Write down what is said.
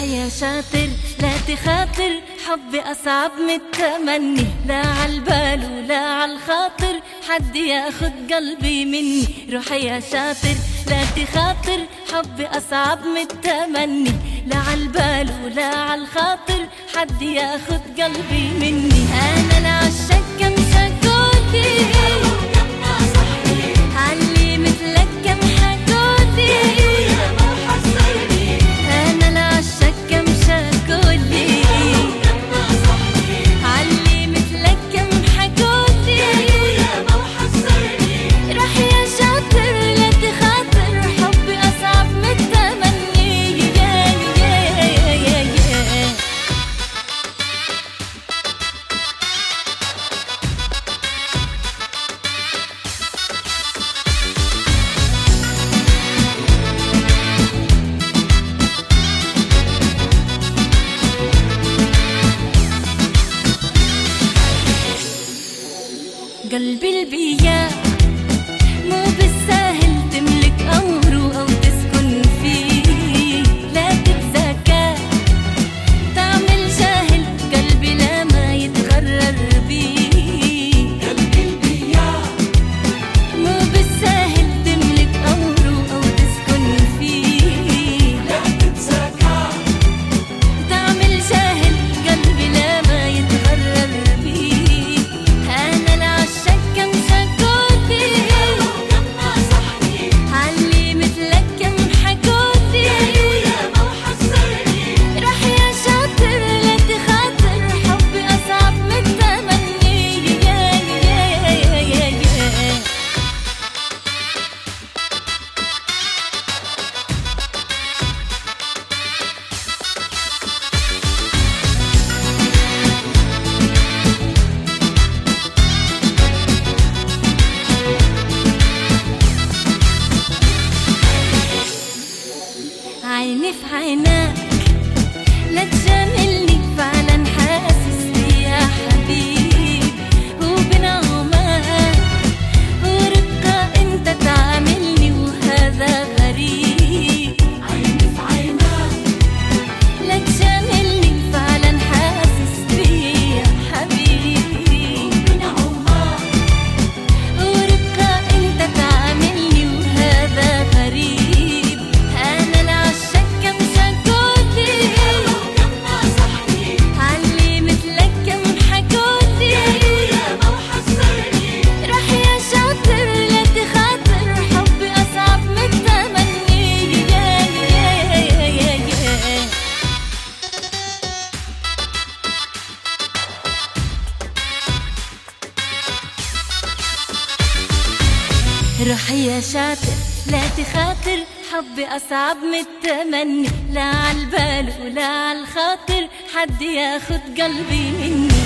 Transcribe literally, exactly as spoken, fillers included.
يا شاطر لا تخاطر، حبي أصعب من التمني، لا عالبال ولا عالخاطر حد ياخد قلبي مني. روح يا شاطر لا تخاطر، حبي أصعب من التمني، لا عالبال ولا عالخاطر حد ياخد قلبي مني. أنا العشاق كم شكولي علي مثلك كم حكولي، أنا العشاق كم شكولي علي مثلك كم حكولي. روح يا شاطر لا تخاطر، حبي أصعب من التمني. قلبي البياع مو بالساهل تملك أمره أو تسكن فيه، لا تتذكى تعمل جاهل، قلبي لا ما يتغرر بيه. قلبي البياع مو بالساهل تملك أمره أو تسكن فيه، لا تتذكى تعمل جاهل، قلبي لا ما يتغرر بيه. أنا العشاق كم شكولي علي مثلك كم حكولي. روح يا شاطر لا تخاطر، حبي أصعب من التمني. عيني في عيناك لا تجاملني، فعلا حاسس بي يا حبيب، وبنعمات ورقة انت تعاملني وهذا غريب. عيني في عيناك لا تجاملني، فعلا حاسس بي يا حبيب، وبنعمات ورقة انت تعاملني وهذا غريب. أنا العشاق كم شكولي علي مثلك كم حكولي. روح يا شاطر لا تخاطر، حبي أصعب من التمني. روح يا شاطر لا تخاطر، حبي أصعب من التمني، لا عالبال ولا عالخاطر حد ياخد قلبي مني.